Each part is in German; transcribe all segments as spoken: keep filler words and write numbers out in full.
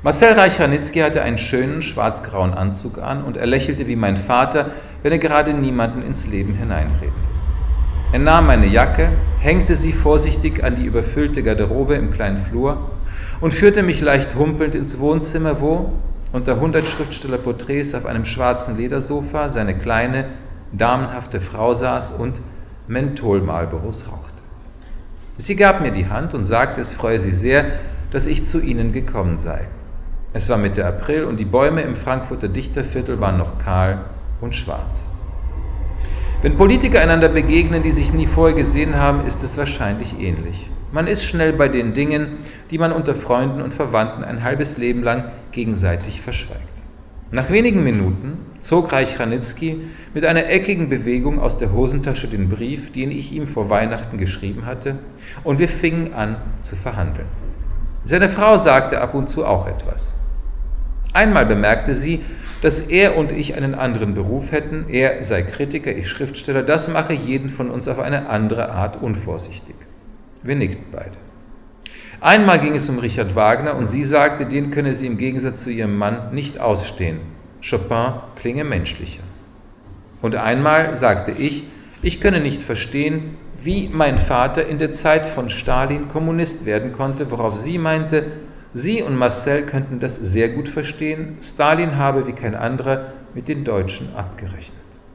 Marcel Reich-Ranitzky hatte einen schönen schwarz-grauen Anzug an und er lächelte wie mein Vater, wenn er gerade niemanden ins Leben hineinreden. Er nahm meine Jacke, hängte sie vorsichtig an die überfüllte Garderobe im kleinen Flur und führte mich leicht humpelnd ins Wohnzimmer, wo unter hundert Schriftstellerporträts auf einem schwarzen Ledersofa seine kleine, damenhafte Frau saß und Menthol-Marlboros rauchte. Sie gab mir die Hand und sagte, es freue sie sehr, dass ich zu ihnen gekommen sei. Es war Mitte April und die Bäume im Frankfurter Dichterviertel waren noch kahl und schwarz. Wenn Politiker einander begegnen, die sich nie vorher gesehen haben, ist es wahrscheinlich ähnlich. Man ist schnell bei den Dingen, die man unter Freunden und Verwandten ein halbes Leben lang gegenseitig verschweigt. Nach wenigen Minuten zog Reich-Ranitzky mit einer eckigen Bewegung aus der Hosentasche den Brief, den ich ihm vor Weihnachten geschrieben hatte, und wir fingen an zu verhandeln. Seine Frau sagte ab und zu auch etwas. Einmal bemerkte sie, dass er und ich einen anderen Beruf hätten, er sei Kritiker, ich Schriftsteller, das mache jeden von uns auf eine andere Art unvorsichtig. Wir nickten beide. Einmal ging es um Richard Wagner und sie sagte, den könne sie im Gegensatz zu ihrem Mann nicht ausstehen. Chopin klinge menschlicher. Und einmal sagte ich, ich könne nicht verstehen, wie mein Vater in der Zeit von Stalin Kommunist werden konnte, worauf sie meinte, sie und Marcel könnten das sehr gut verstehen, Stalin habe wie kein anderer mit den Deutschen abgerechnet.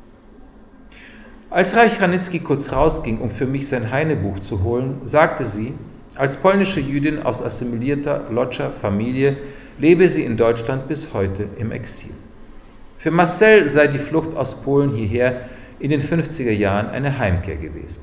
Als Reich-Ranitzky kurz rausging, um für mich sein Heine-Buch zu holen, sagte sie, als polnische Jüdin aus assimilierter Lodger Familie lebe sie in Deutschland bis heute im Exil. Für Marcel sei die Flucht aus Polen hierher in den fünfziger Jahren eine Heimkehr gewesen.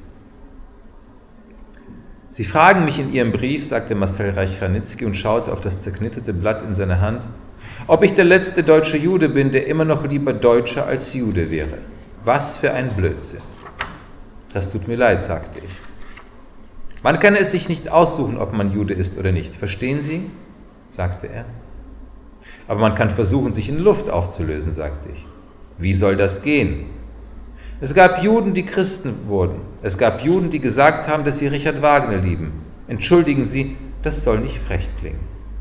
Sie fragen mich in Ihrem Brief, sagte Marcel Reich-Ranitzky und schaute auf das zerknitterte Blatt in seiner Hand, ob ich der letzte deutsche Jude bin, der immer noch lieber Deutscher als Jude wäre. Was für ein Blödsinn. Das tut mir leid, sagte ich. Man kann es sich nicht aussuchen, ob man Jude ist oder nicht. Verstehen Sie? Sagte er. Aber man kann versuchen, sich in Luft aufzulösen, sagte ich. Wie soll das gehen? Es gab Juden, die Christen wurden. Es gab Juden, die gesagt haben, dass sie Richard Wagner lieben. Entschuldigen Sie, das soll nicht frech klingen.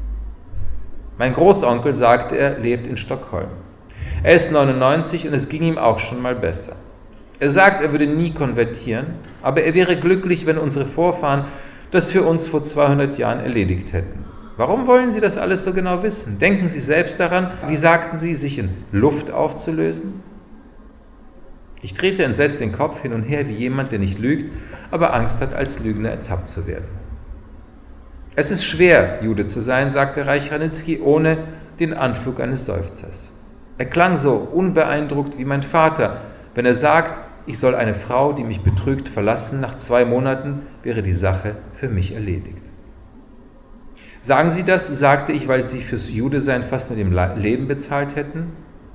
Mein Großonkel, sagte er, lebt in Stockholm. Er ist neunundneunzig und es ging ihm auch schon mal besser. Er sagt, er würde nie konvertieren, aber er wäre glücklich, wenn unsere Vorfahren das für uns vor zweihundert Jahren erledigt hätten. Warum wollen Sie das alles so genau wissen? Denken Sie selbst daran, wie sagten Sie, sich in Luft aufzulösen? Ich drehte entsetzt den Kopf hin und her wie jemand, der nicht lügt, aber Angst hat, als Lügner ertappt zu werden. Es ist schwer, Jude zu sein, sagte Reich-Ranitzky, ohne den Anflug eines Seufzers. Er klang so unbeeindruckt wie mein Vater, wenn er sagt, ich soll eine Frau, die mich betrügt, verlassen, nach zwei Monaten wäre die Sache für mich erledigt. Sagen Sie das, sagte ich, weil Sie fürs Judesein fast mit dem Leben bezahlt hätten?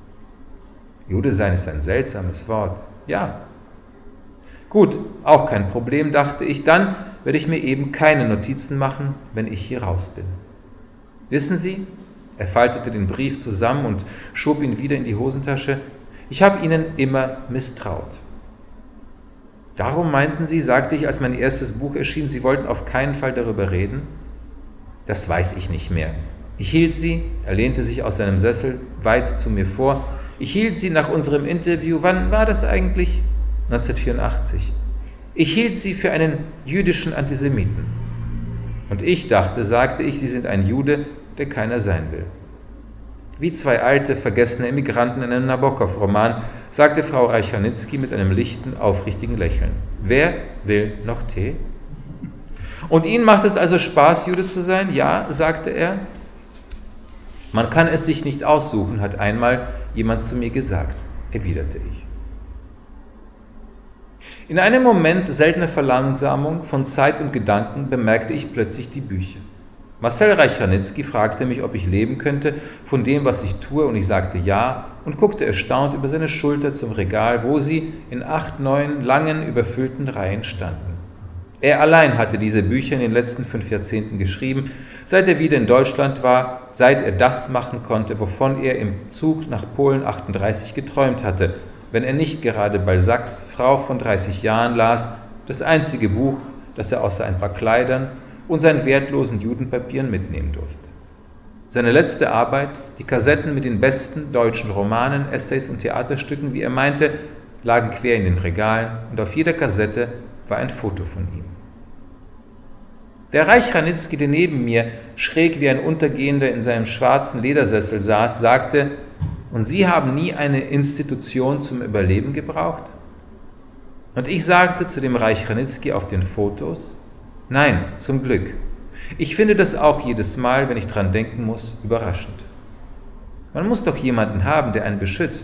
Jude sein ist ein seltsames Wort. Ja. Gut, auch kein Problem, dachte ich. Dann werde ich mir eben keine Notizen machen, wenn ich hier raus bin. Wissen Sie, er faltete den Brief zusammen und schob ihn wieder in die Hosentasche, ich habe Ihnen immer misstraut. Darum meinten Sie, sagte ich, als mein erstes Buch erschien, Sie wollten auf keinen Fall darüber reden? Das weiß ich nicht mehr. Ich hielt Sie, er lehnte sich aus seinem Sessel weit zu mir vor, ich hielt Sie nach unserem Interview, wann war das eigentlich? neunzehnhundertvierundachtzig. Ich hielt Sie für einen jüdischen Antisemiten. Und ich dachte, sagte ich, Sie sind ein Jude, der keiner sein will. Wie zwei alte, vergessene Immigranten in einem Nabokov-Roman, sagte Frau Reich-Ranitzky mit einem lichten, aufrichtigen Lächeln. Wer will noch Tee? Und Ihnen macht es also Spaß, Jude zu sein? Ja, sagte er. Man kann es sich nicht aussuchen, hat einmal jemand zu mir gesagt, erwiderte ich. In einem Moment seltener Verlangsamung von Zeit und Gedanken bemerkte ich plötzlich die Bücher. Marcel Reich-Ranitzky fragte mich, ob ich leben könnte von dem, was ich tue, und ich sagte ja und guckte erstaunt über seine Schulter zum Regal, wo sie in acht, neun langen, überfüllten Reihen standen. Er allein hatte diese Bücher in den letzten fünf Jahrzehnten geschrieben, seit er wieder in Deutschland war, seit er das machen konnte, wovon er im Zug nach Polen achtunddreißig geträumt hatte, wenn er nicht gerade Balzacs Frau von dreißig Jahren las, das einzige Buch, das er außer ein paar Kleidern und seinen wertlosen Judenpapieren mitnehmen durfte. Seine letzte Arbeit, die Kassetten mit den besten deutschen Romanen, Essays und Theaterstücken, wie er meinte, lagen quer in den Regalen und auf jeder Kassette war ein Foto von ihm. Der Reich Ranitzky, der neben mir, schräg wie ein Untergehender in seinem schwarzen Ledersessel saß, sagte: Und Sie haben nie eine Institution zum Überleben gebraucht? Und ich sagte zu dem Reich Ranitzky auf den Fotos: Nein, zum Glück. Ich finde das auch jedes Mal, wenn ich dran denken muss, überraschend. Man muss doch jemanden haben, der einen beschützt.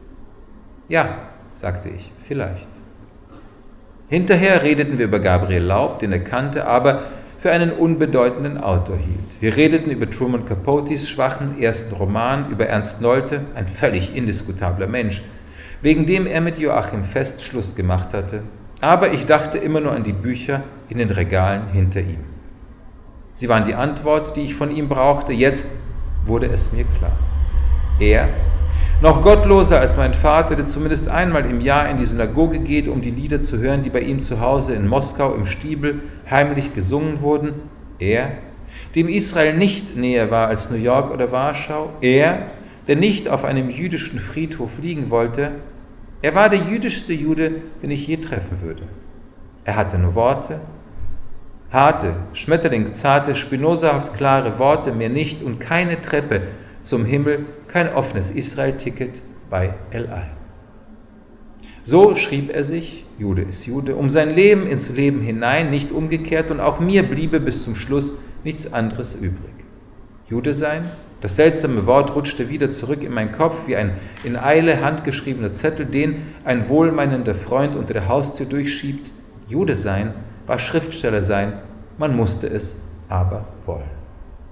Ja, sagte ich, vielleicht. Hinterher redeten wir über Gabriel Laub, den er kannte, aber für einen unbedeutenden Autor hielt. Wir redeten über Truman Capotes schwachen ersten Roman, über Ernst Nolte, ein völlig indiskutabler Mensch, wegen dem er mit Joachim Fest Schluss gemacht hatte. Aber ich dachte immer nur an die Bücher in den Regalen hinter ihm. Sie waren die Antwort, die ich von ihm brauchte. Jetzt wurde es mir klar. Er, noch gottloser als mein Vater, der zumindest einmal im Jahr in die Synagoge geht, um die Lieder zu hören, die bei ihm zu Hause in Moskau im Stiebel heimlich gesungen wurden. Er, dem Israel nicht näher war als New York oder Warschau. Er, der nicht auf einem jüdischen Friedhof liegen wollte. Er war der jüdischste Jude, den ich je treffen würde. Er hatte nur Worte, harte, schmetterlingzarte, spinozahaft klare Worte, mehr nicht, und keine Treppe zum Himmel, kein offenes Israel-Ticket bei El Al. So schrieb er sich, Jude ist Jude, um sein Leben ins Leben hinein, nicht umgekehrt, und auch mir bliebe bis zum Schluss nichts anderes übrig. Jude sein, das seltsame Wort rutschte wieder zurück in meinen Kopf wie ein in Eile handgeschriebener Zettel, den ein wohlmeinender Freund unter der Haustür durchschiebt. Jude sein war Schriftsteller sein, man musste es aber wollen.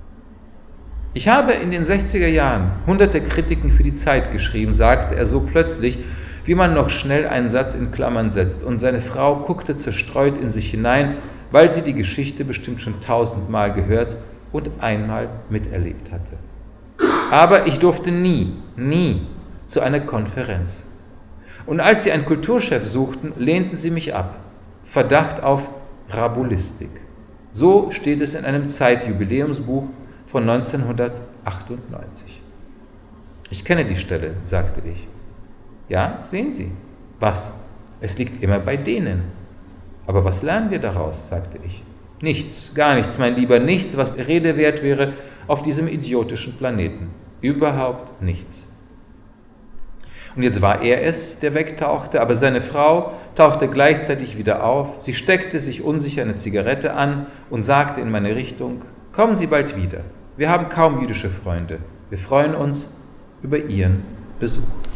Ich habe in den sechziger Jahren hunderte Kritiken für die Zeit geschrieben, sagte er so plötzlich, wie man noch schnell einen Satz in Klammern setzt, und seine Frau guckte zerstreut in sich hinein, weil sie die Geschichte bestimmt schon tausendmal gehört und einmal miterlebt hatte. Aber ich durfte nie, nie zu einer Konferenz. Und als sie einen Kulturchef suchten, lehnten sie mich ab. Verdacht auf Rabulistik. So steht es in einem Zeitjubiläumsbuch von neunzehnhundertachtundneunzig. Ich kenne die Stelle, sagte ich. Ja, sehen Sie. Was? Es liegt immer bei denen. Aber was lernen wir daraus, sagte ich. Nichts, gar nichts, mein Lieber, nichts, was Rede wert wäre auf diesem idiotischen Planeten. Überhaupt nichts. Und jetzt war er es, der wegtauchte, aber seine Frau tauchte gleichzeitig wieder auf. Sie steckte sich unsicher eine Zigarette an und sagte in meine Richtung: Kommen Sie bald wieder. Wir haben kaum jüdische Freunde. Wir freuen uns über Ihren Besuch.